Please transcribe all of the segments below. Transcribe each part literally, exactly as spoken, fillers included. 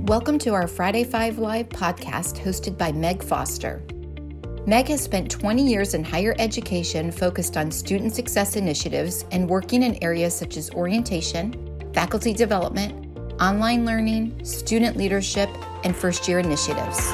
Welcome to our Friday Five Live podcast hosted by Meg Foster. Meg has spent twenty years in higher education focused on student success initiatives and working in areas such as orientation, faculty development, online learning, student leadership, and first-year initiatives.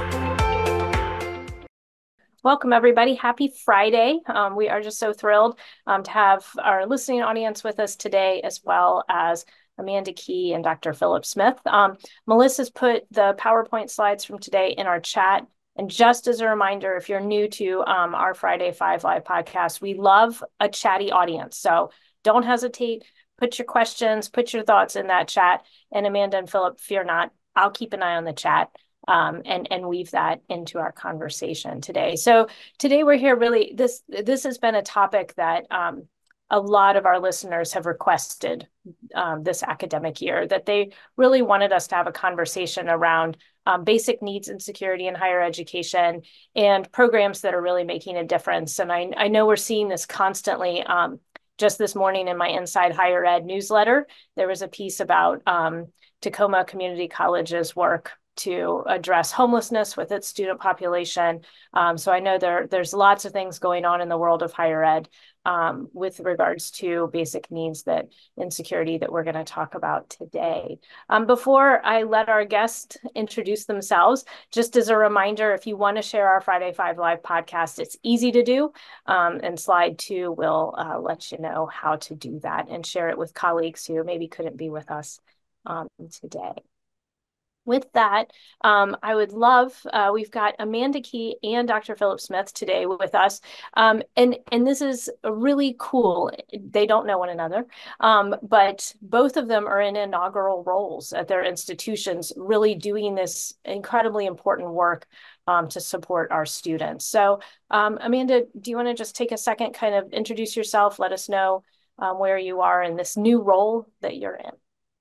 Welcome, everybody. Happy Friday. Um, we are just so thrilled um, to have our listening audience with us today, as well as Amanda Key and Doctor Philip Smith. Um, Melissa's put the PowerPoint slides from today in our chat. And just as a reminder, if you're new to um, our Friday Five Live podcast, we love a chatty audience. So don't hesitate. Put your questions, put your thoughts in that chat. And Amanda and Philip, fear not, I'll keep an eye on the chat um, and, and weave that into our conversation today. So today we're here really, this, this has been a topic that um, a lot of our listeners have requested um, this academic year, that they really wanted us to have a conversation around um, basic needs and security in higher education and programs that are really making a difference. And I, I know we're seeing this constantly. Um, just this morning in my Inside Higher Ed newsletter, there was a piece about um, Tacoma Community College's work to address homelessness with its student population. Um, so I know there, there's lots of things going on in the world of higher ed um, with regards to basic needs that insecurity that we're going to talk about today. Um, before I let our guests introduce themselves, just as a reminder, if you want to share our Friday Five Live podcast, it's easy to do. Um, and slide two will uh, let you know how to do that and share it with colleagues who maybe couldn't be with us um, today. With that, um, I would love, uh, we've got Amanda Key and Doctor Philip Smith today with us. Um, and, and this is really cool. They don't know one another, um, but both of them are in inaugural roles at their institutions, really doing this incredibly important work um, to support our students. So um, Amanda, do you want to just take a second, kind of introduce yourself, let us know um, where you are in this new role that you're in?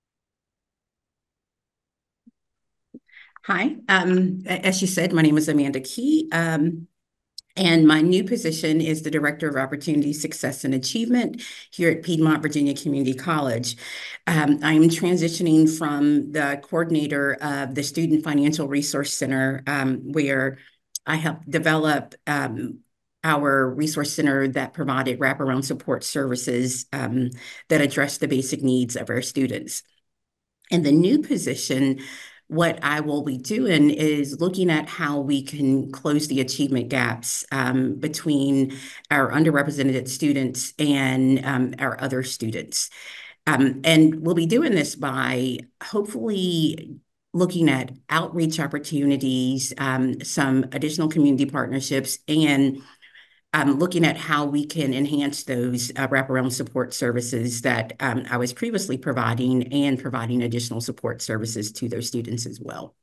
Hi, um, as you said, my name is Amanda Key, um, and my new position is the Director of Opportunity Success and Achievement here at Piedmont Virginia Community College. Um, I am transitioning from the coordinator of the Student Financial Resource Center, um, where I helped develop um, our resource center that provided wraparound support services um, that address the basic needs of our students. In the new position, what I will be doing is looking at how we can close the achievement gaps um, between our underrepresented students and um, our other students. Um, and we'll be doing this by hopefully looking at outreach opportunities, um, some additional community partnerships, and Um, looking at how we can enhance those uh, wraparound support services that um, I was previously providing and providing additional support services to those students as well.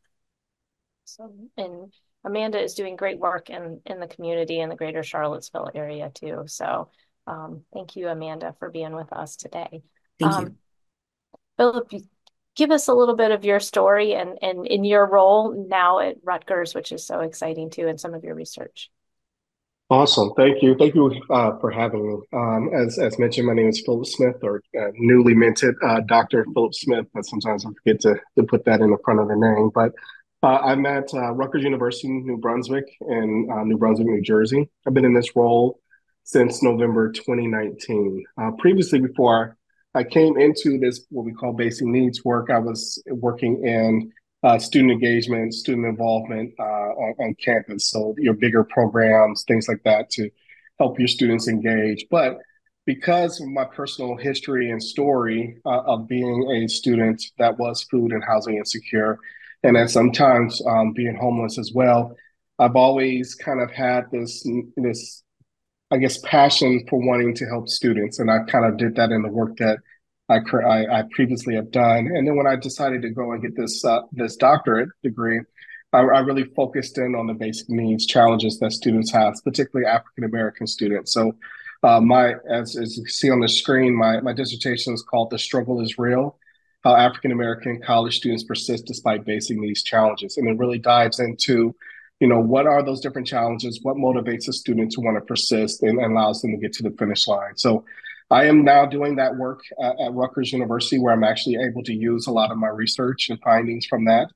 So, and Amanda is doing great work in, in the community in the greater Charlottesville area too. So um, thank you, Amanda, for being with us today. Thank um, you. Philip, give us a little bit of your story and, and in your role now at Rutgers, which is so exciting too, and some of your research. Awesome. Thank you. Thank you uh, for having me. Um, as, as mentioned, my name is Philip Smith, or uh, newly minted uh, Doctor Philip Smith, but sometimes I forget to, to put that in the front of the name. But uh, I'm at uh, Rutgers University, New Brunswick, in uh, New Brunswick, New Jersey. I've been in this role since November twenty nineteen. Uh, previously, before I came into this, what we call basic needs work, I was working in Uh, student engagement, student involvement uh, on, on campus. So your bigger programs, things like that to help your students engage. But because of my personal history and story uh, of being a student that was food and housing insecure, and at sometimes um, being homeless as well, I've always kind of had this, this, I guess, passion for wanting to help students. And I kind of did that in the work that I, I, I previously have done. And then when I decided to go and get this uh, this doctorate degree, I, I really focused in on the basic needs challenges that students have, particularly African-American students. So uh, my, as, as you see on the screen, my, my dissertation is called The Struggle is Real, How African-American College Students Persist Despite Basic Needs Challenges. And it really dives into, you know, what are those different challenges? What motivates a student to want to persist and allows them to get to the finish line? So I am now doing that work at, at Rutgers University, where I'm actually able to use a lot of my research and findings from that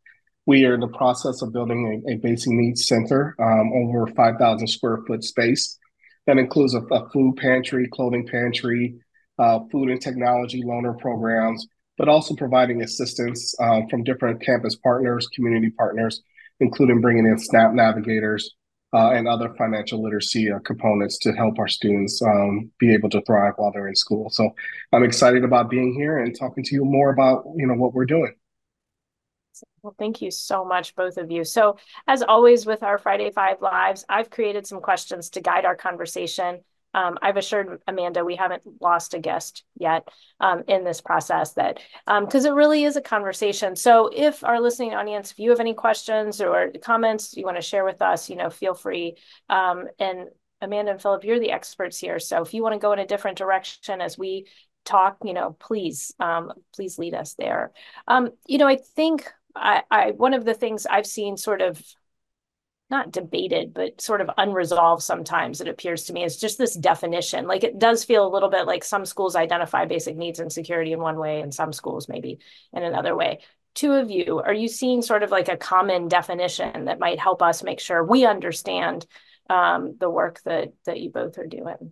We are in the process of building a, a basic needs center, um, over five thousand square foot space. That includes a, a food pantry, clothing pantry, uh, food and technology loaner programs, but also providing assistance uh, from different campus partners, community partners, including bringing in SNAP navigators uh, and other financial literacy uh, components to help our students um, be able to thrive while they're in school. So I'm excited about being here and talking to you more about, you know, what we're doing. Well, thank you so much, both of you. So as always with our Friday Five Lives, I've created some questions to guide our conversation. Um, I've assured Amanda we haven't lost a guest yet um, in this process, that because um, it really is a conversation. So if our listening audience, if you have any questions or comments you want to share with us, you know, feel free. Um, and Amanda and Philip, you're the experts here. So if you want to go in a different direction as we talk, you know, please, um, please lead us there. Um, you know, I think I, I, one of the things I've seen sort of not debated, but sort of unresolved sometimes, it appears to me, is just this definition. Like, it does feel a little bit like some schools identify basic needs and security in one way, and some schools maybe in another way. Two of you, are you seeing sort of like a common definition that might help us make sure we understand um, the work that that you both are doing?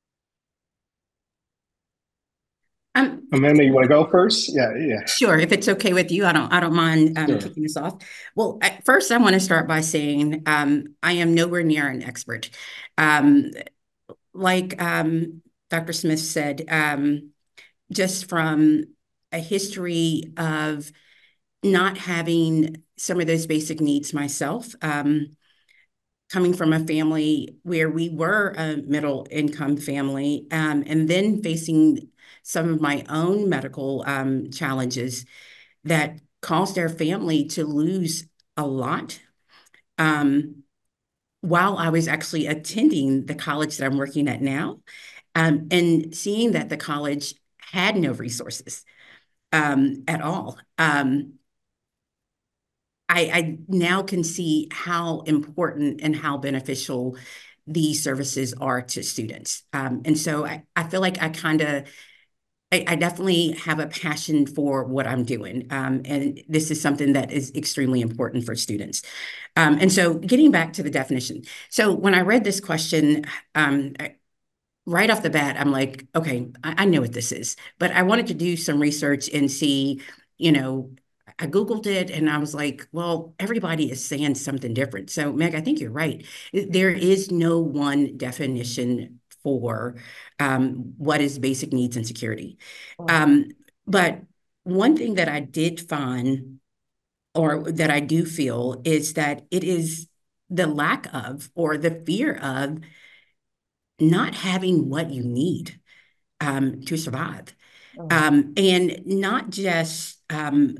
Um, Amanda, you want to go first? Yeah, yeah. Sure, if it's okay with you, I don't, I don't mind um, sure. kicking us off. Well, at first, I want to start by saying um, I am nowhere near an expert. Um, like um, Doctor Smith said, um, just from a history of not having some of those basic needs myself, um, coming from a family where we were a middle income family, um, and then facing some of my own medical um, challenges that caused our family to lose a lot um, while I was actually attending the college that I'm working at now, um, and seeing that the college had no resources um, at all. Um, I, I now can see how important and how beneficial these services are to students. Um, and so I, I feel like I kind of I, I definitely have a passion for what I'm doing. Um, and this is something that is extremely important for students. Um, and so getting back to the definition. So when I read this question, um, right off the bat, I'm like, okay, I, I know what this is, but I wanted to do some research and see, you know, I Googled it and I was like, well, everybody is saying something different. So Meg, I think you're right. There is no one definition for um, what is basic needs and security. Um, but one thing that I did find, or that I do feel, is that it is the lack of, or the fear of, not having what you need um, to survive. Um, and not just, um,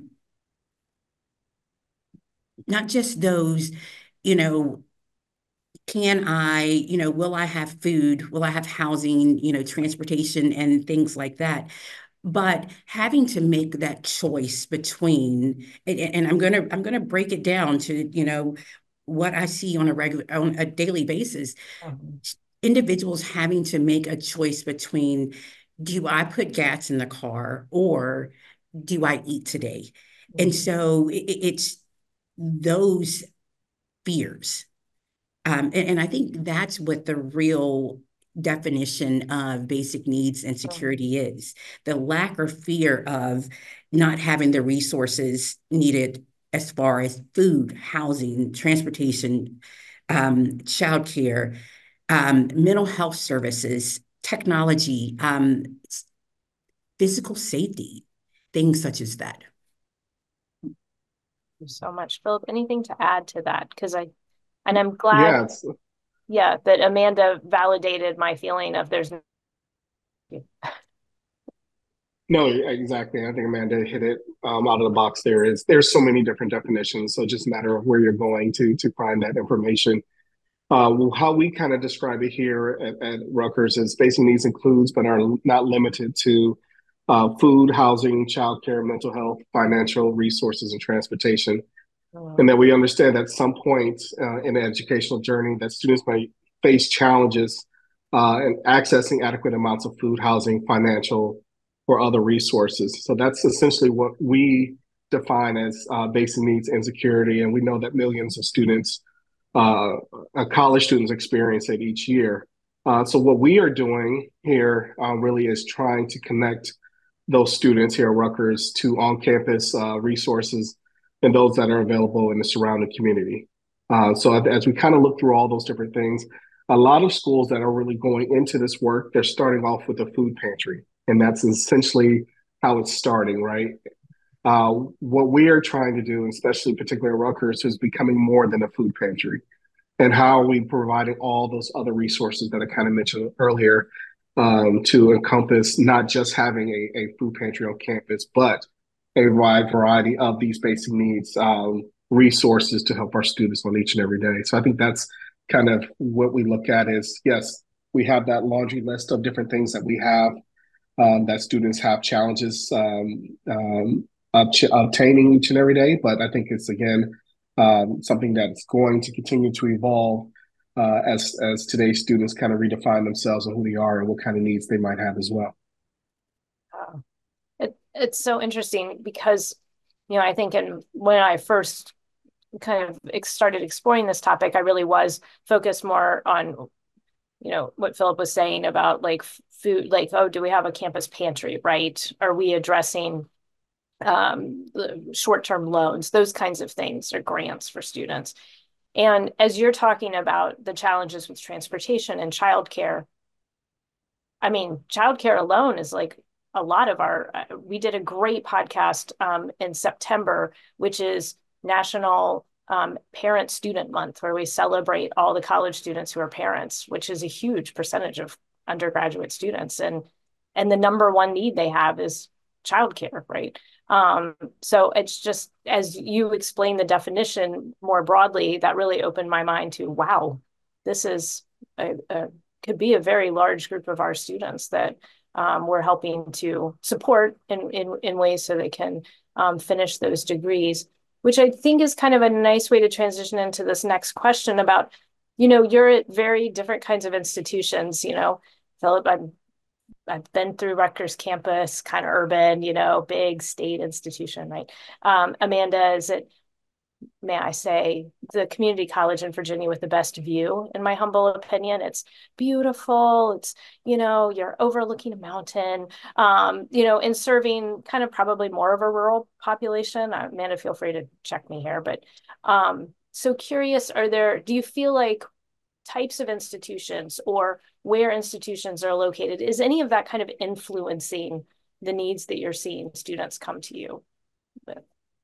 not just those, you know, can I, you know, will I have food? Will I have housing, you know, transportation and things like that? But having to make that choice between, and, and I'm gonna, I'm gonna break it down to, you know, what I see on a regular, on a daily basis. Mm-hmm. Individuals having to make a choice between, do I put gas in the car or do I eat today? Mm-hmm. And so it, it's those fears. Um, and, and I think that's what the real definition of basic needs and security mm-hmm. is. The lack or fear of not having the resources needed as far as food, housing, transportation, um, childcare, um, mental health services, technology, um, physical safety, things such as that. Thank you so much. Philip, anything to add to that? Because I, and I'm glad, yeah, yeah, that Amanda validated my feeling of there's. No, exactly. I think Amanda hit it um, out of the box. There is there's so many different definitions, so just a matter of where you're going to to find that information. Uh, well, how we kind of describe it here at, at Rutgers is basic needs includes, but are not limited to, uh, food, housing, childcare, mental health, financial resources, and transportation. Oh. And that we understand at some point uh, in the educational journey that students may face challenges uh, in accessing adequate amounts of food, housing, financial, or other resources. So that's essentially what we define as uh, basic needs insecurity, and we know that millions of students, uh, uh, college students, experience it each year. Uh, so what we are doing here uh, really is trying to connect those students here at Rutgers to on-campus uh, resources and those that are available in the surrounding community. Uh, so as we kind of look through all those different things, a lot of schools that are really going into this work, they're starting off with a food pantry, and that's essentially how it's starting, right? Uh, what we are trying to do, especially particularly at Rutgers, is becoming more than a food pantry. And how are we providing all those other resources that I kind of mentioned earlier um, to encompass not just having a, a food pantry on campus, but a wide variety of these basic needs um, resources to help our students on each and every day. So I think that's kind of what we look at is, yes, we have that laundry list of different things that we have um, that students have challenges um, um, obtaining each and every day. But I think it's, again, um, something that's going to continue to evolve uh, as, as today's students kind of redefine themselves and who they are and what kind of needs they might have as well. Uh, it, it's so interesting because, you know, I think in, when I first kind of started exploring this topic, I really was focused more on, you know, what Philip was saying about like food, like, oh, do we have a campus pantry, right? Are we addressing um, short-term loans, those kinds of things, or grants for students? And as you're talking about the challenges with transportation and childcare, I mean, childcare alone is like a lot of our, we did a great podcast um, in September, which is National um, Parent Student Month, where we celebrate all the college students who are parents, which is a huge percentage of undergraduate students. And, and the number one need they have is childcare, right? Um, so it's just, as you explain the definition more broadly, that really opened my mind to, wow, this is a, a could be a very large group of our students that um, we're helping to support in, in, in ways so they can um, finish those degrees, which I think is kind of a nice way to transition into this next question about, you know, you're at very different kinds of institutions, you know, Philip, I'm I've been through Rutgers campus, kind of urban, you know, big state institution, right? Um, Amanda is at, may I say, the community college in Virginia with the best view, in my humble opinion. It's beautiful. It's, you know, you're overlooking a mountain, um, you know, and serving kind of probably more of a rural population. Uh, Amanda, feel free to check me here. But um, so curious, are there, do you feel like types of institutions or where institutions are located, is any of that kind of influencing the needs that you're seeing students come to you with?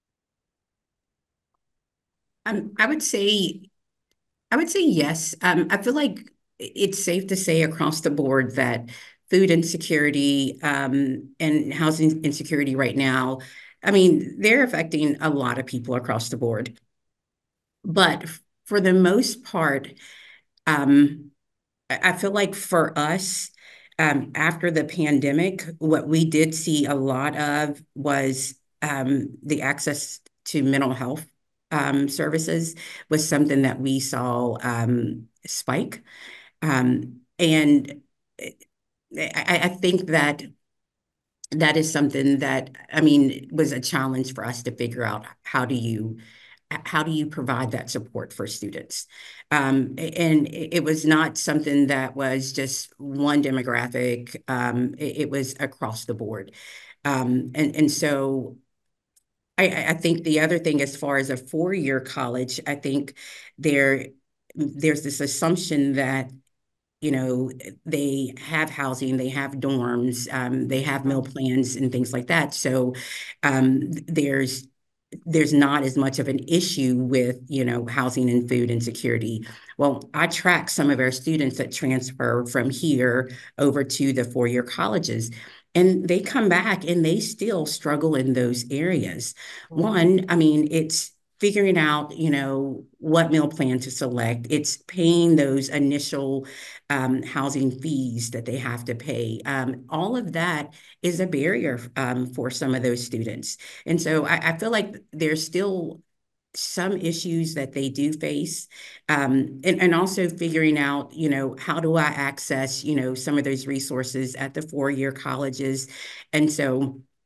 Um, I would say, I would say yes. Um, I feel like it's safe to say across the board that food insecurity um, and housing insecurity right now, I mean, they're affecting a lot of people across the board. But for the most part, um, I feel like for us, um, after the pandemic, what we did see a lot of was um, the access to mental health um, services was something that we saw um, spike. Um, and I, I think that that is something that, I mean, was a challenge for us to figure out how do you how do you provide that support for students? Um, and it was not something that was just one demographic. Um, it, it was across the board. Um, and, and so I, I think the other thing, as far as a four-year college, I think there there's this assumption that, you know, they have housing, they have dorms, um, they have meal plans and things like that. So um, there's there's not as much of an issue with, you know, housing and food insecurity. Well, I track some of our students that transfer from here over to the four-year colleges, and they come back and they still struggle in those areas. Mm-hmm. One, I mean, it's figuring out, you know, what meal plan to select. It's paying those initial um, housing fees that they have to pay. Um, all of that is a barrier um, for some of those students. And so I, I feel like there's still some issues that they do face, um, and, and also figuring out, you know, how do I access, you know, some of those resources at the four-year colleges. And so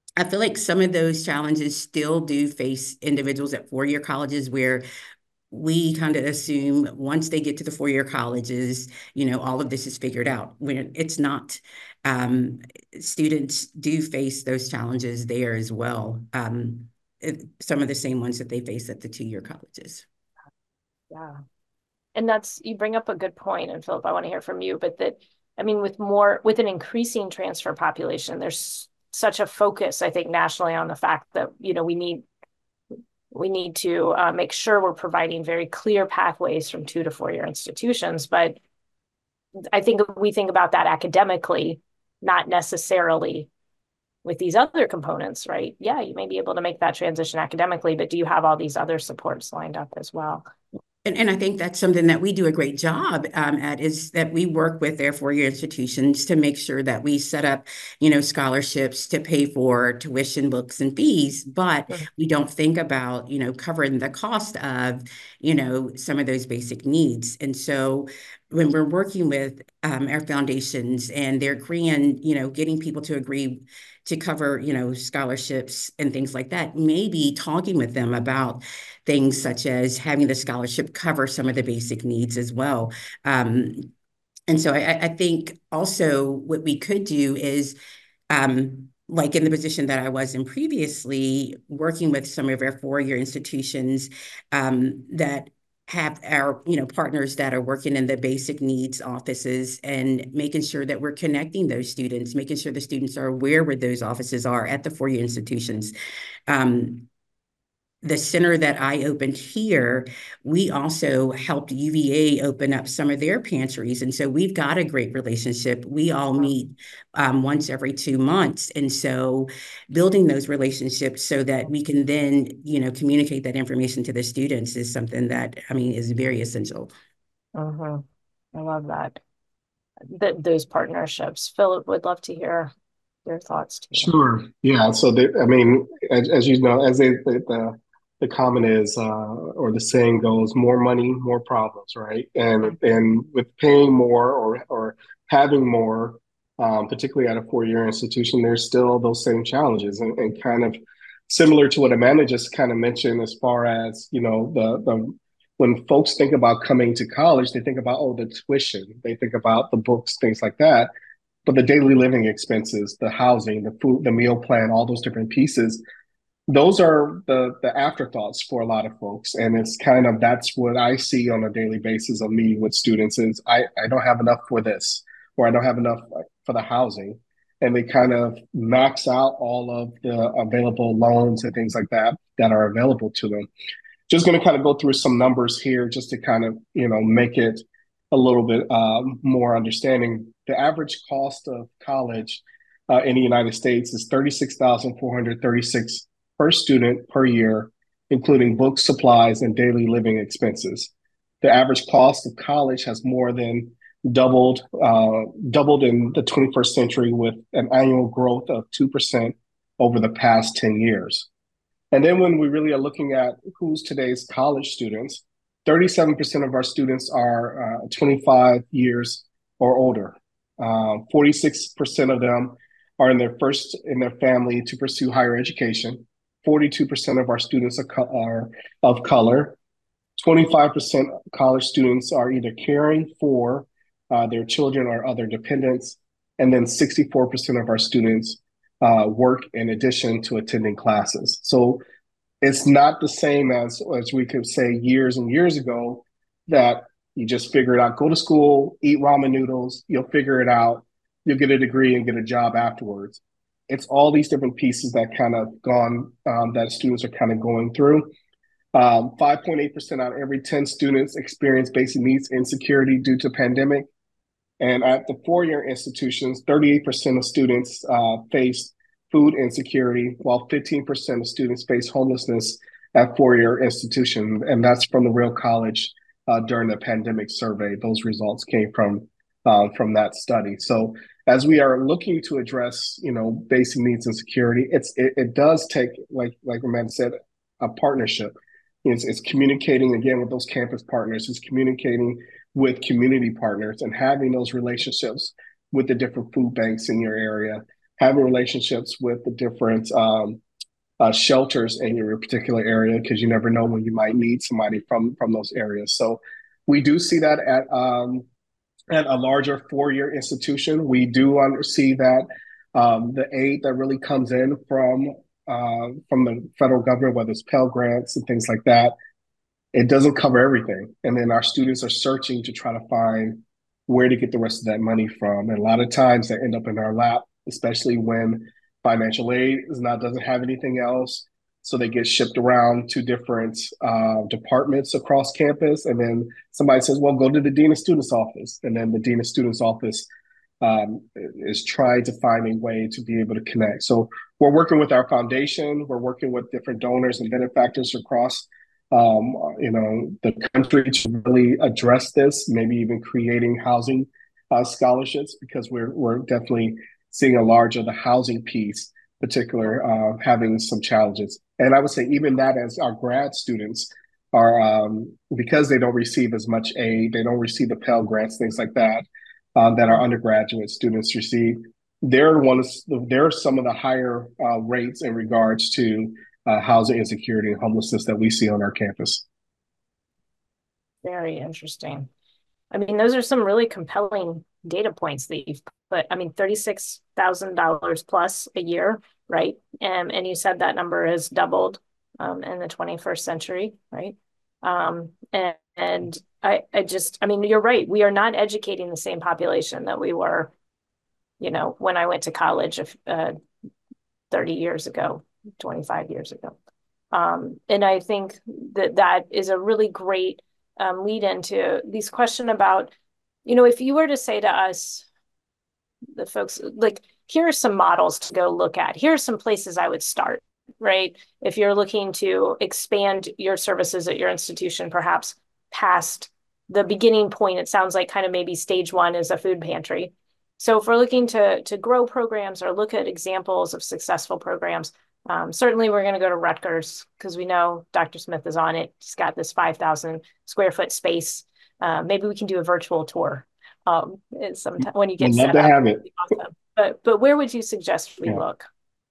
I feel like some of those challenges still do face individuals at four-year colleges where we kind of assume once they get to the four-year colleges, you know, all of this is figured out. When it's not, um, students do face those challenges there as well. Um, it, some of the same ones that they face at the two-year colleges. Yeah. And that's, you bring up a good point, and Philip, I want to hear from you, but that, I mean, with more, with an increasing transfer population, there's such a focus, I think, nationally on the fact that, you know, we need, we need to uh, make sure we're providing very clear pathways from two to four-year institutions. But I think we think about that academically, not necessarily with these other components, right? Yeah, you may be able to make that transition academically, but do you have all these other supports lined up as well? And, and I think that's something that we do a great job um, at, is that we work with their four-year institutions to make sure that we set up, you know, scholarships to pay for tuition, books, and fees, but mm-hmm. we don't think about, you know, covering the cost of, you know, some of those basic needs. And so when we're working with um, our foundations and they're agreeing, you know, getting people to agree to cover, you know, scholarships and things like that, maybe talking with them about things such as having the scholarship cover some of the basic needs as well. Um, and so I, I think also what we could do is, um, like in the position that I was in previously, working with some of our four-year institutions um, that have our, you know, partners that are working in the basic needs offices and making sure that we're connecting those students, making sure the students are aware where those offices are at the four-year institutions. Um, the center that I opened here, we also helped U V A open up some of their pantries. And so we've got a great relationship. We all meet um, once every two months. And so building those relationships so that we can then, you know, communicate that information to the students is something that, I mean, is very essential. Mm-hmm. I love that. Th- those partnerships. Philip, would love to hear your thoughts too. Sure. Yeah. So, they, I mean, as, as you know, as they, the, the the comment is, uh, or the saying goes, more money, more problems, right? And mm-hmm. and with paying more or or having more, um, particularly at a four-year institution, there's still those same challenges, and, and kind of similar to what Amanda just kind of mentioned, as far as, you know, the the when folks think about coming to college, they think about, oh, the tuition, they think about the books, things like that. But the daily living expenses, the housing, the food, the meal plan, all those different pieces, those are the the afterthoughts for a lot of folks. And it's kind of, that's what I see on a daily basis of meeting with students is I, I don't have enough for this, or I don't have enough for the housing. And they kind of max out all of the available loans and things like that that are available to them. Just going to kind of go through some numbers here just to kind of, you know, make it a little bit uh, more understanding. The average cost of college uh, in the United States is thirty-six thousand four hundred thirty-six dollars per student per year, including books, supplies, and daily living expenses. The average cost of college has more than doubled, uh, doubled in the twenty-first century, with an annual growth of two percent over the past ten years. And then when we really are looking at who's today's college students, thirty-seven percent of our students are uh, twenty-five years or older. Uh, forty-six percent of them are in their first in their family to pursue higher education. forty-two percent of our students are, co- are of color. twenty-five percent college students are either caring for uh, their children or other dependents. And then sixty-four percent of our students uh, work in addition to attending classes. So it's not the same as, as we could say years and years ago, that you just figure it out, go to school, eat ramen noodles, you'll figure it out, you'll get a degree and get a job afterwards. It's all these different pieces that kind of gone, um, that students are kind of going through. Um, five point eight percent out of every ten students experience basic needs insecurity due to pandemic. And at the four-year institutions, thirty-eight percent of students uh, face food insecurity, while fifteen percent of students face homelessness at four-year institutions. And that's from the Real College uh, during the pandemic survey. Those results came from uh, from that study. So as we are looking to address, you know, basic needs and security, it's it, it does take, like like Amanda said, a partnership. It's, it's communicating again with those campus partners. It's communicating with community partners and having those relationships with the different food banks in your area, having relationships with the different um, uh, shelters in your particular area, because you never know when you might need somebody from from those areas. So we do see that at um, at a larger four-year institution. We do under, see that um, the aid that really comes in from uh, from the federal government, whether it's Pell Grants and things like that, it doesn't cover everything. And then our students are searching to try to find where to get the rest of that money from. And a lot of times they end up in our lap, especially when financial aid is not doesn't have anything else. So they get shipped around to different uh, departments across campus. And then somebody says, well, go to the Dean of Students office. And then the Dean of Students office um, is trying to find a way to be able to connect. So we're working with our foundation. We're working with different donors and benefactors across um, you know, the country to really address this, maybe even creating housing uh, scholarships, because we're, we're definitely seeing a large of the housing piece, particular, uh, having some challenges. And I would say even that, as our grad students are, um, because they don't receive as much aid, they don't receive the Pell Grants, things like that, uh, that our undergraduate students receive. They're one of, they're some of the higher uh, rates in regards to uh, housing insecurity and homelessness that we see on our campus. Very interesting. I mean, those are some really compelling data points that you've put. I mean, thirty-six thousand dollars plus a year, right? Um, and you said that number has doubled um, in the twenty-first century, right? Um, and, and I, I just, I mean, you're right. We are not educating the same population that we were, you know, when I went to college uh, thirty years ago, twenty-five years ago. Um, and I think that that is a really great um, lead into these question about, you know, if you were to say to us, the folks, like, here are some models to go look at. Here are some places I would start, right? If you're looking to expand your services at your institution, perhaps past the beginning point, it sounds like kind of maybe stage one is a food pantry. So if we're looking to, to grow programs or look at examples of successful programs, um, certainly we're going to go to Rutgers, because we know Doctor Smith is on it. He's got this five thousand square foot space. Uh, maybe we can do a virtual tour um, sometime when you get We'd love set to up. have it. Awesome. But, but where would you suggest we Yeah. look?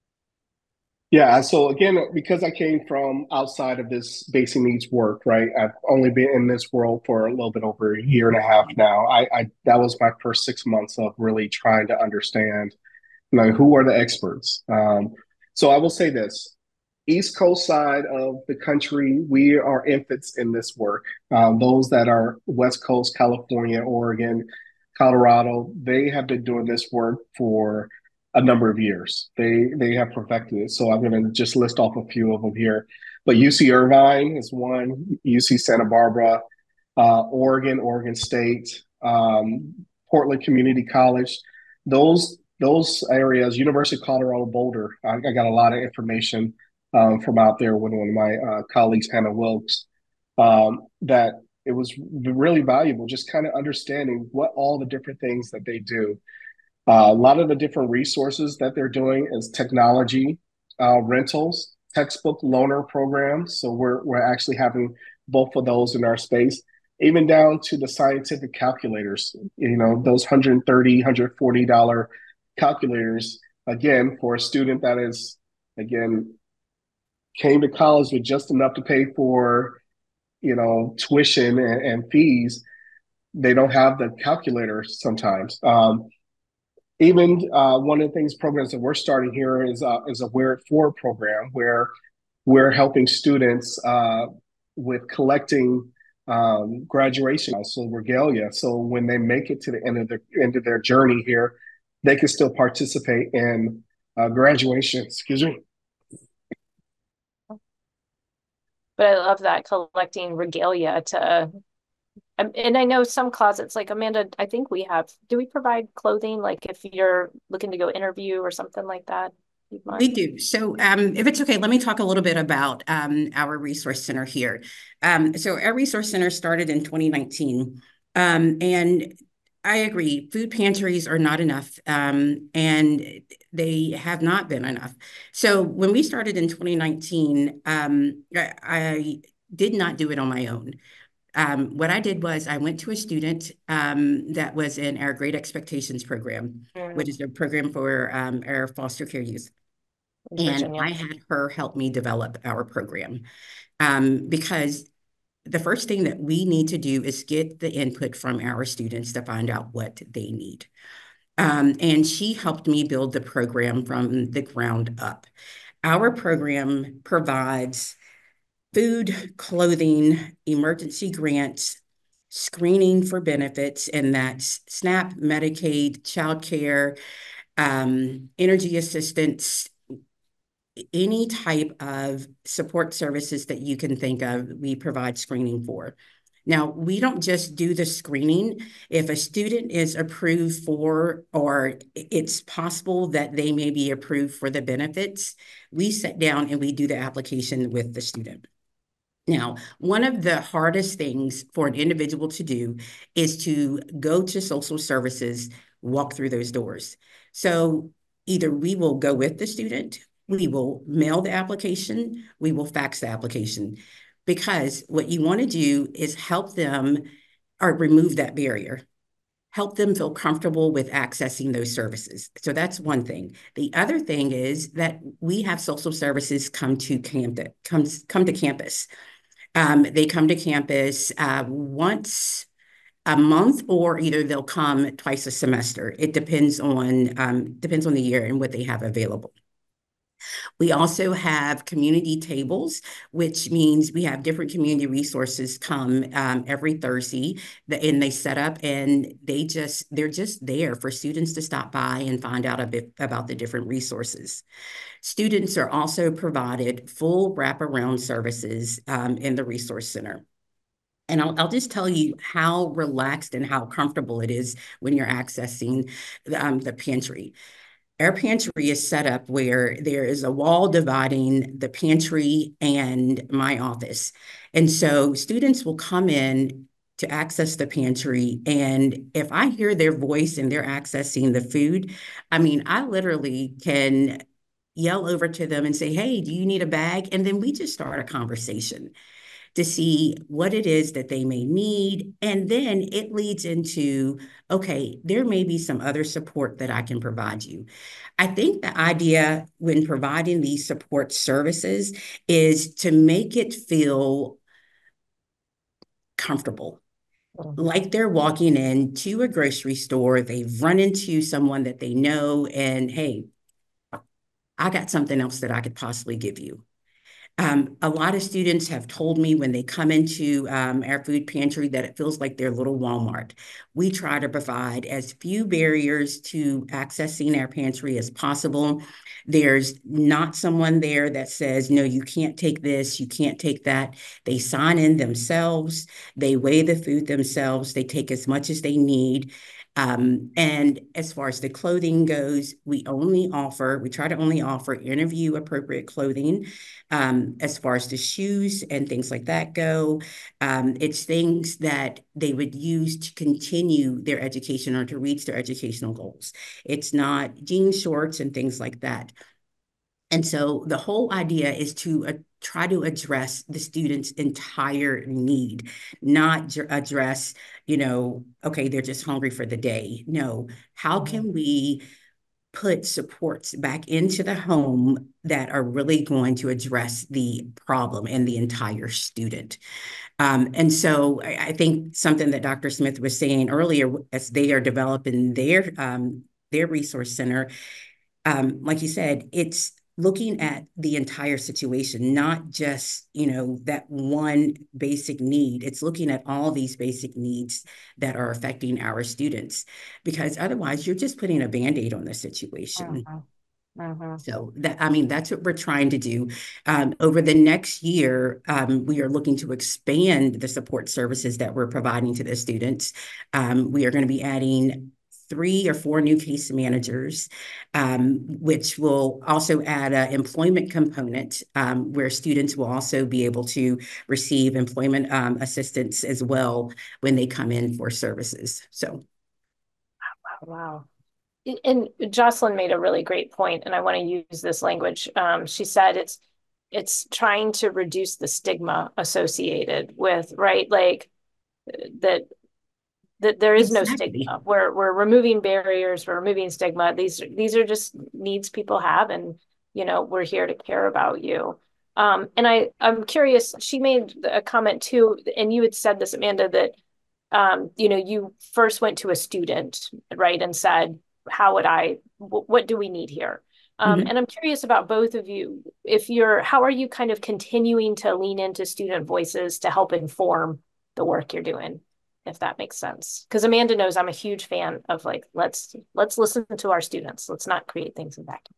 Yeah, so again, because I came from outside of this basic needs work, right? I've only been in this world for a little bit over a year and a half now. I, I that was my first six months of really trying to understand, you know, who are the experts. Um, so I will say this: East Coast side of the country, we are infants in this work. Um, those that are West Coast, California, Oregon, Colorado, they have been doing this work for a number of years. They they have perfected it. So I'm going to just list off a few of them here. But U C Irvine is one, U C Santa Barbara, uh, Oregon, Oregon State, um, Portland Community College. Those those areas, University of Colorado Boulder. I, I got a lot of information um, from out there with one of my uh, colleagues, Hannah Wilkes, um, that it was really valuable, just kind of understanding what all the different things that they do. Uh, a lot of the different resources that they're doing is technology, uh, rentals, textbook loaner programs. So we're we're actually having both of those in our space, even down to the scientific calculators. You know, those one hundred thirty dollars, one hundred forty dollars calculators, again, for a student that is, again, came to college with just enough to pay for, you know, tuition and, and fees. They don't have the calculator sometimes. Um, Even uh, one of the things, programs that we're starting here is uh, is a Wear It Forward program, where we're helping students uh, with collecting um, graduation, so regalia. So when they make it to the end of their end of their journey here, they can still participate in uh, graduation. Excuse me. But I love that, collecting regalia to. And I know some closets, like Amanda, I think we have, do we provide clothing? Like if you're looking to go interview or something like that? We do. So um, if it's okay, let me talk a little bit about um, our resource center here. Um, so our resource center started in twenty nineteen. Um, and I agree, food pantries are not enough, um, and they have not been enough. So when we started in twenty nineteen, um, I, I did not do it on my own. Um, what I did was I went to a student um, that was in our Great Expectations program, Mm, which is a program for um, our foster care youth. in And Virginia. I had her help me develop our program um, because the first thing that we need to do is get the input from our students to find out what they need. Um, and she helped me build the program from the ground up. Our program provides food, clothing, emergency grants, screening for benefits, and that's SNAP, Medicaid, child care, um, energy assistance, any type of support services that you can think of, we provide screening for. Now, we don't just do the screening. If a student is approved for, or it's possible that they may be approved for the benefits, we sit down and we do the application with the student. Now, one of the hardest things for an individual to do is to go to social services, walk through those doors. So either we will go with the student, we will mail the application, we will fax the application, because what you want to do is help them or remove that barrier, help them feel comfortable with accessing those services. So that's one thing. The other thing is that we have social services come to campus, come, come to campus. Um, they come to campus uh, once a month, or either they'll come twice a semester. It depends on um, depends on the year and what they have available. We also have community tables, which means we have different community resources come um, every Thursday, and they set up and they just they're just there for students to stop by and find out a bit about the different resources. Students are also provided full wraparound services um, in the Resource Center. And I'll, I'll just tell you how relaxed and how comfortable it is when you're accessing um, the pantry. Our pantry is set up where there is a wall dividing the pantry and my office. And so students will come in to access the pantry. And if I hear their voice and they're accessing the food, I mean, I literally can yell over to them and say, hey, do you need a bag? And then we just start a conversation to see what it is that they may need. And then it leads into, okay, there may be some other support that I can provide you. I think the idea when providing these support services is to make it feel comfortable. Like they're walking into a grocery store, they've run into someone that they know, and hey, I got something else that I could possibly give you. Um, a lot of students have told me when they come into um, our food pantry that it feels like their little Walmart. We try to provide as few barriers to accessing our pantry as possible. There's not someone there that says, no, you can't take this, you can't take that. They sign in themselves, they weigh the food themselves, they take as much as they need. Um, and as far as the clothing goes, we only offer, we try to only offer interview appropriate clothing. Um, as far as the shoes and things like that go, um, it's things that they would use to continue their education or to reach their educational goals. It's not jean shorts and things like that. And so the whole idea is to uh, try to address the student's entire need, not address, you know, okay, they're just hungry for the day. No, how can we put supports back into the home that are really going to address the problem and the entire student? Um, and so I, I think something that Doctor Smith was saying earlier, as they are developing their um, their resource center, um, like you said, it's looking at the entire situation, not just, you know, that one basic need. It's looking at all these basic needs that are affecting our students, because otherwise you're just putting a Band-Aid on the situation. Uh-huh. Uh-huh. So that, I mean, that's what we're trying to do. Um, over the next year, um, we are looking to expand the support services that we're providing to the students. Um, we are going to be adding three or four new case managers, um, which will also add an employment component um, where students will also be able to receive employment um, assistance as well when they come in for services. So. Wow. And Jocelyn made a really great point, and I want to use this language. Um, she said it's it's trying to reduce the stigma associated with, right? Like that that there is Exactly. no stigma. We're we're removing barriers, we're removing stigma. These these are just needs people have, and you know, we're here to care about you. Um, and I I'm curious. She made a comment too, and you had said this, Amanda, that um, you know, you first went to a student, right, and said, "How would I? What do we need here?" Um, Mhm. and I'm curious about both of you. If you're, how are you kind of continuing to lean into student voices to help inform the work you're doing? If that makes sense. Because Amanda knows I'm a huge fan of like, let's let's listen to our students. Let's not create things in vacuum.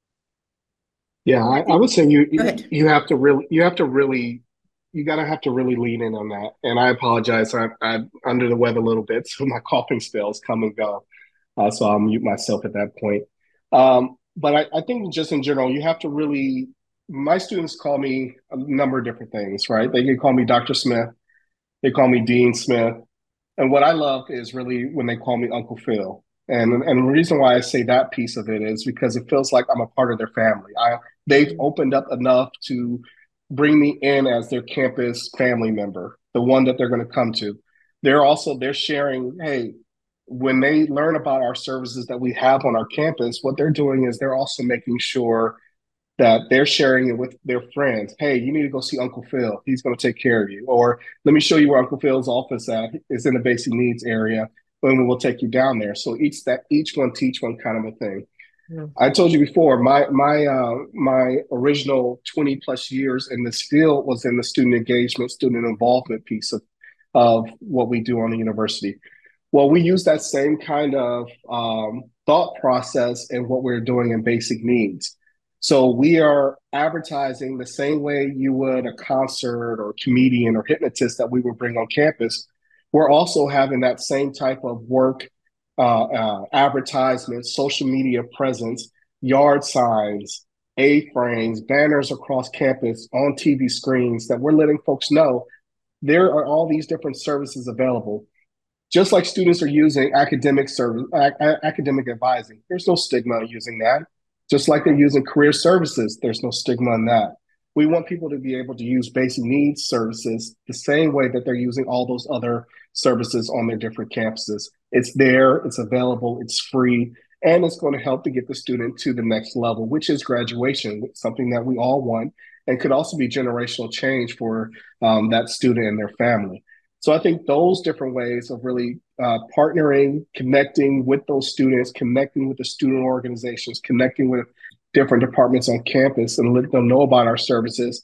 Yeah, I, I I think, would say you go ahead. you have to really you have to really you gotta have to really lean in on that. And I apologize, I, I'm under the weather a little bit, so my coughing spells come and go. Uh, so I'll mute myself at that point. Um, but I, I think just in general, you have to really. My students call me a number of different things, right? They can call me Doctor Smith, they call me Dean Smith, and what I love is really when they call me Uncle Phil. And and the reason why I say that piece of it is because it feels like I'm a part of their family. I they've opened up enough to bring me in as their campus family member, the one that they're going to come to. They're also they're sharing, hey, when they learn about our services that we have on our campus, what they're doing is they're also making sure that they're sharing it with their friends. Hey, you need to go see Uncle Phil. He's going to take care of you. Or let me show you where Uncle Phil's office at. It's in the basic needs area. And we'll take you down there. So each that each one teach one kind of a thing. Yeah. I told you before, my my uh, my original twenty plus years in this field was in the student engagement, student involvement piece of of what we do on the university. Well, we use that same kind of um, thought process in what we're doing in basic needs. So we are advertising the same way you would a concert or comedian or hypnotist that we would bring on campus. We're also having that same type of work, uh, uh, advertisement, social media presence, yard signs, A-frames, banners across campus on T V screens that we're letting folks know there are all these different services available. Just like students are using academic service, a- academic advising, there's no stigma on using that. Just like they're using career services, there's no stigma on that. We want people to be able to use basic needs services the same way that they're using all those other services on their different campuses. It's there, it's available, it's free, and it's going to help to get the student to the next level, which is graduation, something that we all want, and could also be generational change for um, that student and their family. So I think those different ways of really uh, partnering, connecting with those students, connecting with the student organizations, connecting with different departments on campus and let them know about our services.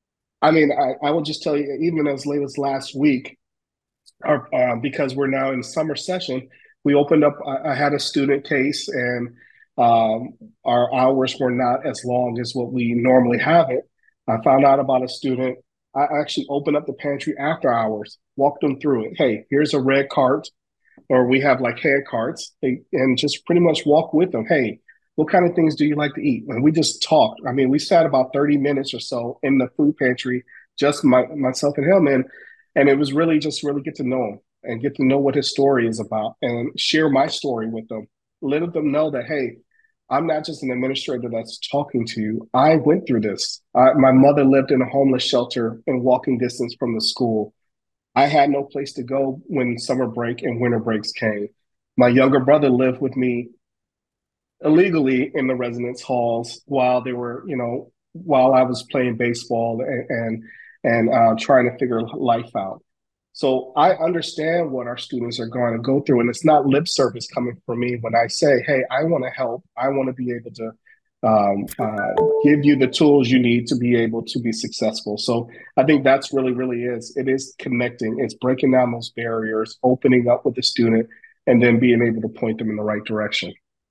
I mean, I, I will just tell you, even as late as last week, our, uh, because we're now in summer session, we opened up, I, I had a student case and um, our hours were not as long as what we normally have it. I found out about a student. I actually opened up the pantry after hours, walked them through it. Hey, here's a red cart, or we have like hand carts, and just pretty much walk with them. Hey, what kind of things do you like to eat? And we just talked. I mean, we sat about thirty minutes or so in the food pantry, just my, myself and him. And, and it was really just really get to know him and get to know what his story is about and share my story with them. Let them know that, hey, I'm not just an administrator that's talking to you. I went through this. Uh, my mother lived in a homeless shelter in walking distance from the school. I had no place to go when summer break and winter breaks came. My younger brother lived with me illegally in the residence halls while they were, you know, while I was playing baseball and and, and uh, trying to figure life out. So I understand what our students are going to go through, and it's not lip service coming from me when I say, "Hey, I want to help. I want to be able to um, uh, give you the tools you need to be able to be successful." So I think that's really, really is. It is connecting. It's breaking down those barriers, opening up with the student, and then being able to point them in the right direction.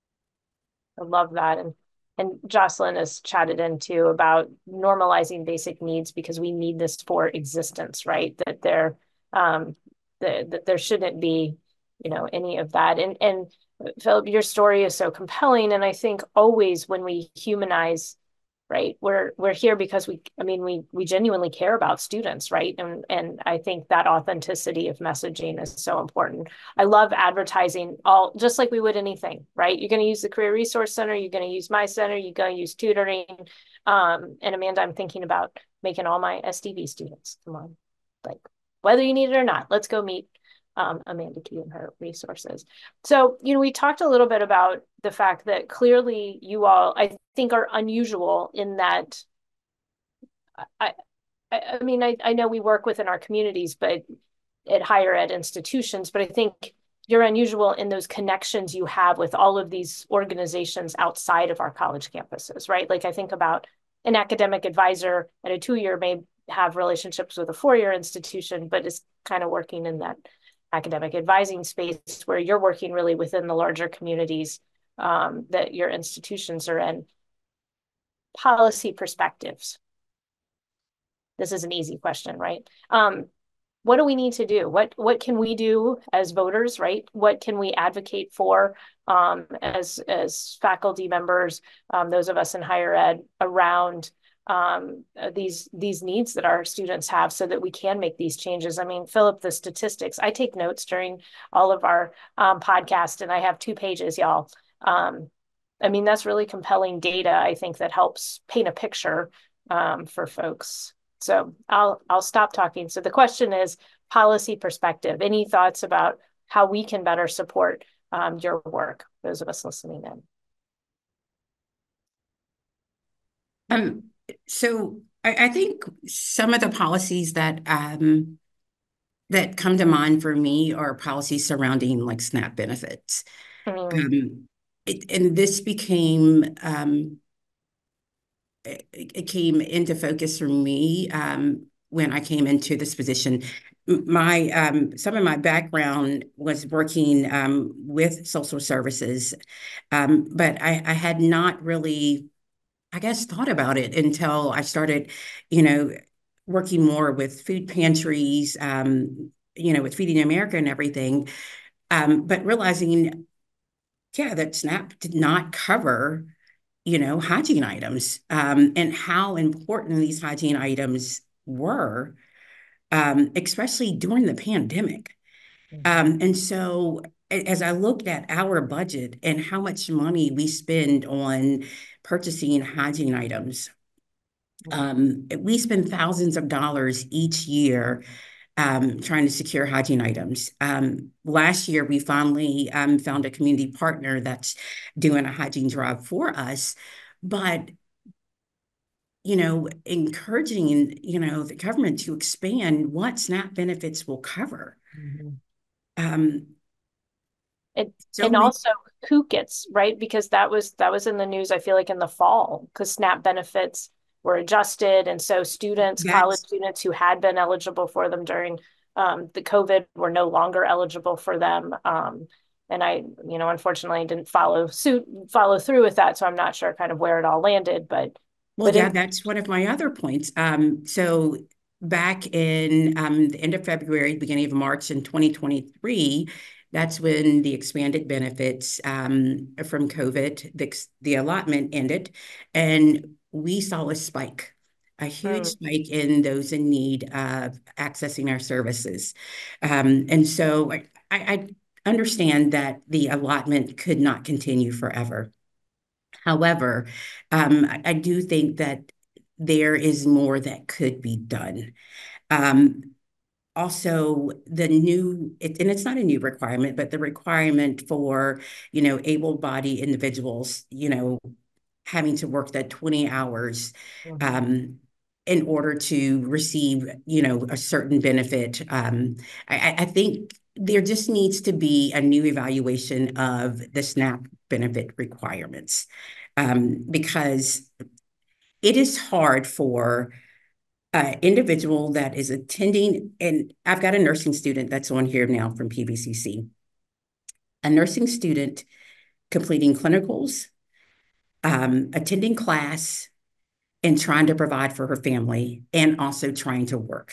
I love that. And and Jocelyn has chatted in too about normalizing basic needs because we need this for existence, right? That there um that, that there shouldn't be, you know, any of that. And and Philip, your story is so compelling. And I think always when we humanize, right, we're we're here because we I mean we we genuinely care about students, right? And and I think that authenticity of messaging is so important. I love advertising all just like we would anything, right? You're going to use the Career Resource Center, you're going to use my center, you're going to use tutoring. Um, and Amanda, I'm thinking about making all my S D V students. Come on, like whether you need it or not. Let's go meet um, Amanda Key and her resources. So, you know, we talked a little bit about the fact that clearly you all, I think, are unusual in that I, I, I mean, I, I know we work within our communities, but at higher ed institutions, but I think you're unusual in those connections you have with all of these organizations outside of our college campuses, right? Like I think about an academic advisor at a two-year may have relationships with a four-year institution, but is kind of working in that academic advising space where you're working really within the larger communities um, that your institutions are in. Policy perspectives. This is an easy question, right? Um, what do we need to do? What what can we do as voters, right? What can we advocate for um, as as faculty members, um, those of us in higher ed, around um, these these needs that our students have, so that we can make these changes? I mean, Philip, the statistics. I take notes during all of our um, podcasts, and I have two pages, y'all. Um, I mean, that's really compelling data, I think, that helps paint a picture um, for folks. So I'll I'll stop talking. So the question is policy perspective. Any thoughts about how we can better support um, your work, those of us listening in? Um, so I, I think some of the policies that um, that come to mind for me are policies surrounding like SNAP benefits. Mm. Um, it, and this became um, it came into focus for me um, when I came into this position. My um, some of my background was working um, with social services, um, but I, I had not really, I guess, thought about it until I started, you know, working more with food pantries, um, you know, with Feeding America and everything, um, but realizing, yeah, that SNAP did not cover you know, hygiene items um, and how important these hygiene items were, um, especially during the pandemic. Um, and so as I looked at our budget and how much money we spend on purchasing hygiene items, um, we spend thousands of dollars each year Um, trying to secure hygiene items. Um, last year, we finally um, found a community partner that's doing a hygiene drive for us. But, you know, encouraging, you know, the government to expand what SNAP benefits will cover. Mm-hmm. Um, it, so and many- also who gets, right? Because that was that was in the news, I feel like in the fall, because SNAP benefits were adjusted. And so students, That's, college students who had been eligible for them during um, the COVID were no longer eligible for them. Um, and I, you know, unfortunately didn't follow suit, follow through with that. So I'm not sure kind of where it all landed, but. Well, but yeah, in- that's one of my other points. Um, so back in um, the end of February, beginning of March in twenty twenty-three, that's when the expanded benefits um, from COVID, the, the allotment ended, and we saw a spike, a huge mm. spike in those in need of accessing our services. Um, and so I, I understand that the allotment could not continue forever. However, um, I, I do think that there is more that could be done. Um, also, the new, it, and it's not a new requirement, but the requirement for, you know, able-bodied individuals, you know, having to work that twenty hours um, in order to receive, you know, a certain benefit. Um, I, I think there just needs to be a new evaluation of the SNAP benefit requirements um, because it is hard for an individual that is attending, and I've got a nursing student that's on here now from P V C C, a nursing student completing clinicals, um, attending class, and trying to provide for her family, and also trying to work.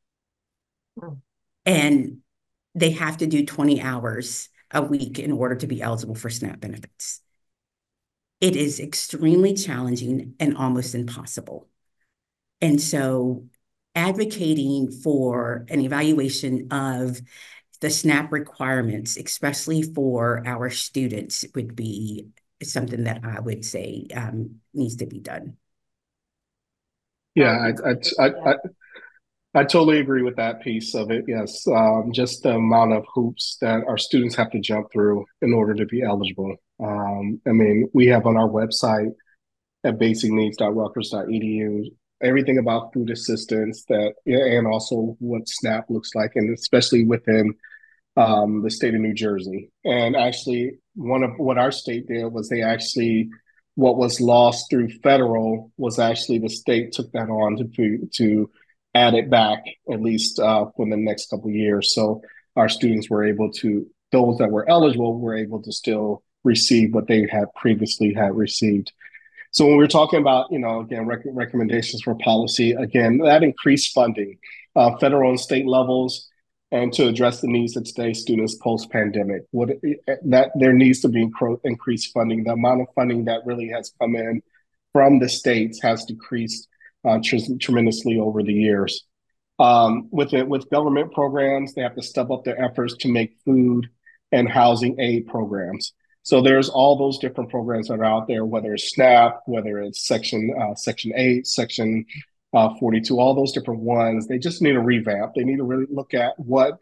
Mm. And they have to do twenty hours a week in order to be eligible for SNAP benefits. It is extremely challenging and almost impossible. And so advocating for an evaluation of the SNAP requirements, especially for our students, would be something that I would say um, needs to be done. Yeah, I, I, I, I, I totally agree with that piece of it. Yes, um, just the amount of hoops that our students have to jump through in order to be eligible. Um, I mean, we have on our website at basic needs dot rutgers dot e d u everything about food assistance that, and also what SNAP looks like, and especially within um, the state of New Jersey. And actually, one of what our state did was they actually, what was lost through federal was actually the state took that on to to add it back at least uh, for the next couple of years. So our students were able to, those that were eligible were able to still receive what they had previously had received. So when we're talking about, you know, again, rec- recommendations for policy, again, that increased funding, uh, federal and state levels, and to address the needs of today's students post-pandemic. What that there needs to be incro- increased funding. The amount of funding that really has come in from the states has decreased uh, tr- tremendously over the years. Um, with it, with government programs, they have to step up their efforts to make food and housing aid programs. So there's all those different programs that are out there, whether it's SNAP, whether it's Section uh, Section eight, Section uh, forty-two, all those different ones. They just need a revamp. They need to really look at what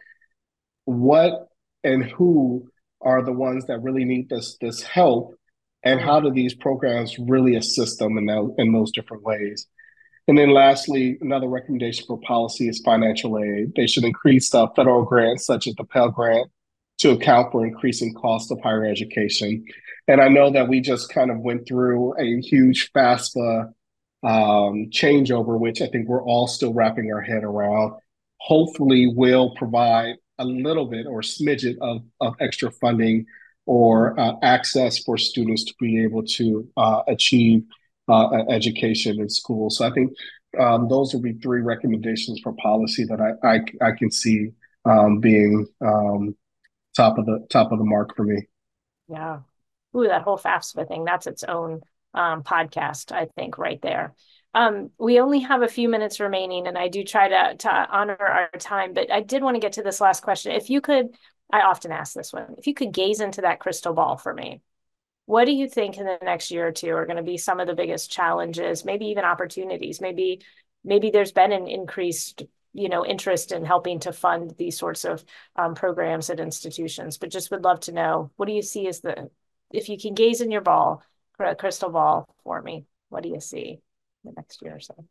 what and who are the ones that really need this this help, and how do these programs really assist them in that, in those different ways. And then lastly, another recommendation for policy is financial aid. They should increase uh, federal grants such as the Pell Grant to account for increasing cost of higher education. And I know that we just kind of went through a huge FAFSA um, changeover, which I think we're all still wrapping our head around. Hopefully will provide a little bit or smidget of, of extra funding or uh, access for students to be able to uh, achieve uh, an education in school. So I think um, those would be three recommendations for policy that I I, I can see um, being um, top of the top of the mark for me. Yeah. Ooh, that whole FAFSA thing, that's its own um, podcast, I think, right there. Um, we only have a few minutes remaining, and I do try to, to honor our time, but I did want to get to this last question. If you could, I often ask this one, if you could gaze into that crystal ball for me, what do you think in the next year or two are going to be some of the biggest challenges, maybe even opportunities? Maybe, maybe there's been an increased, you know, interest in helping to fund these sorts of um, programs at institutions, but just would love to know, what do you see as the, if you can gaze in your ball, crystal ball for me, what do you see in the next year or so?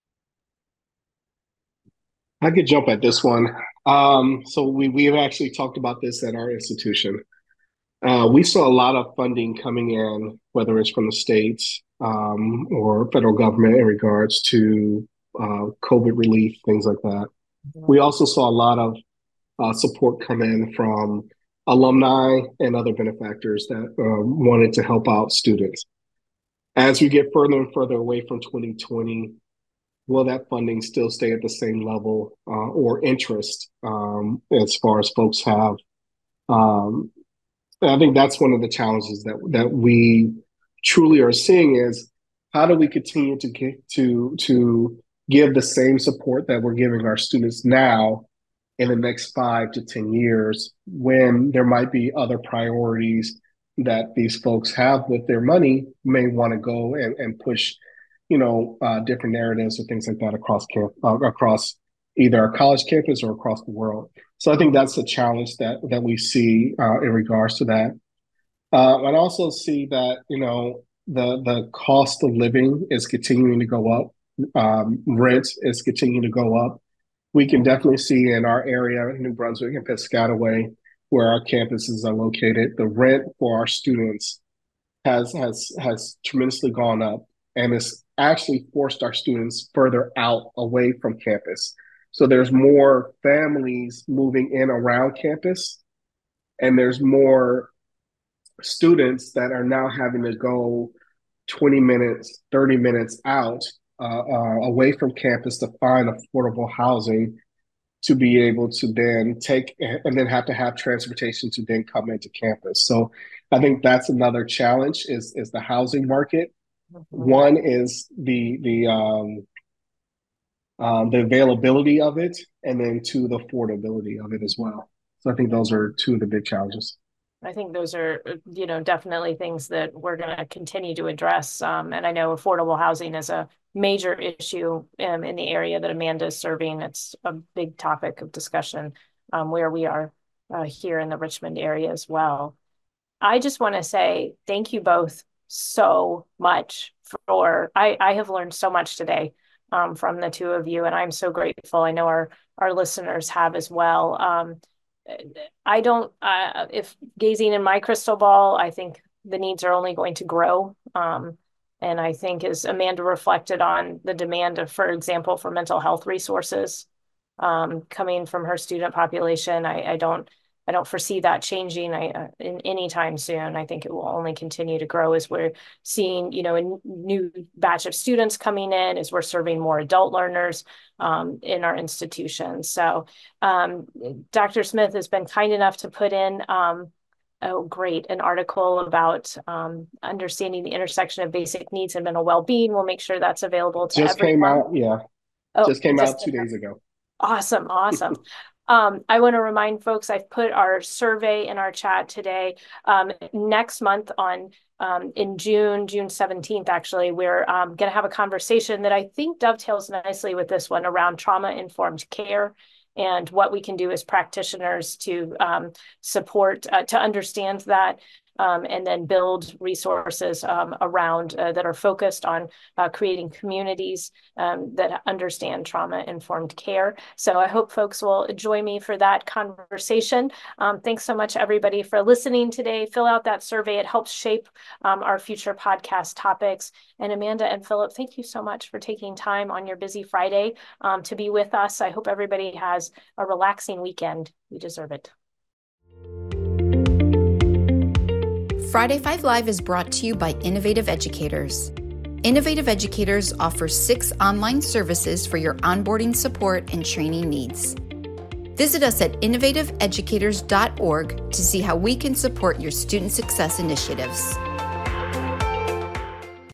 I could jump at this one. Um, so we we have actually talked about this at our institution. Uh, we saw a lot of funding coming in, whether it's from the states um, or federal government in regards to uh, COVID relief, things like that. We also saw a lot of uh, support come in from alumni and other benefactors that uh, wanted to help out students. As we get further and further away from twenty twenty, will that funding still stay at the same level uh, or interest um, as far as folks have? Um, I think that's one of the challenges that that we truly are seeing is how do we continue to get to to give the same support that we're giving our students now in the next five to ten years when there might be other priorities that these folks have with their money, may want to go and, and push, you know, uh, different narratives or things like that across camp, uh, across either our college campus or across the world. So I think that's a challenge that that we see uh, in regards to that. Uh, and also see that, you know, the the cost of living is continuing to go up. Um, rent is continuing to go up. We can definitely see in our area, New Brunswick and Piscataway, where our campuses are located, the rent for our students has has has tremendously gone up, and it's actually forced our students further out away from campus. So there's more families moving in around campus, and there's more students that are now having to go twenty minutes, thirty minutes out uh, uh, away from campus to find affordable housing to be able to then take and then have to have transportation to then come into campus. So I think that's another challenge is is the housing market. Mm-hmm. One is the the um, um, the availability of it, and then two, the affordability of it as well. So I think those are two of the big challenges. I think those are, you know, definitely things that we're going to continue to address. Um, and I know affordable housing is a major issue um, in the area that Amanda is serving. It's a big topic of discussion um, where we are uh, here in the Richmond area as well. I just want to say thank you both so much for, I, I have learned so much today um, from the two of you, and I'm so grateful. I know our, our listeners have as well. Um, I don't, uh, if gazing in my crystal ball, I think the needs are only going to grow. Um, and I think as Amanda reflected on the demand of, for example, for mental health resources um, coming from her student population, I, I don't, I don't foresee that changing I, uh, in any time soon. I think it will only continue to grow as we're seeing, you know, a new batch of students coming in, as we're serving more adult learners um, in our institutions. So um, Doctor Smith has been kind enough to put in, um, oh, great, an article about um, understanding the intersection of basic needs and mental well-being. We'll make sure that's available to just everyone. Came out, yeah. Oh, just came just out two days ago. Awesome, awesome. Um, I want to remind folks, I've put our survey in our chat today. Um, next month on um, in June, June seventeenth, actually, we're um, going to have a conversation that I think dovetails nicely with this one around trauma-informed care and what we can do as practitioners to um, support, uh, to understand that. Um, and then build resources um, around uh, that are focused on uh, creating communities um, that understand trauma-informed care. So I hope folks will join me for that conversation. Um, thanks so much, everybody, for listening today. Fill out that survey. It helps shape um, our future podcast topics. And Amanda and Philip, thank you so much for taking time on your busy Friday um, to be with us. I hope everybody has a relaxing weekend. You deserve it. Friday Five Live is brought to you by Innovative Educators. Innovative Educators offers six online services for your onboarding support and training needs. Visit us at innovative educators dot org to see how we can support your student success initiatives.